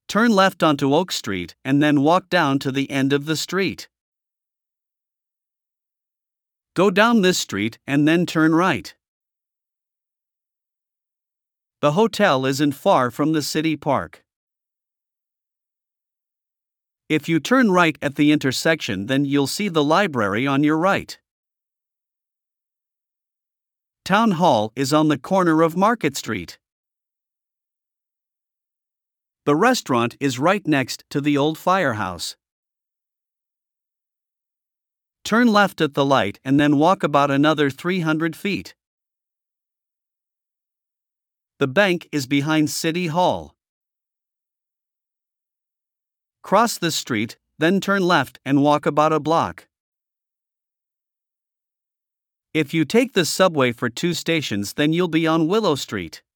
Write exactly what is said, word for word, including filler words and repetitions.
Turn left onto Oak Street and then walk down to the end of the street. Go down this street and then turn right. The hotel isn't far from the city park. If you turn right at the intersection, then you'll see the library on your right. Town Hall is on the corner of Market Street. The restaurant is right next to the old firehouse. Turn left at the light and then walk about another three hundred feet. The bank is behind City Hall. Cross the street, then turn left and walk about a block. If you take the subway for two stations, then you'll be on Willow Street.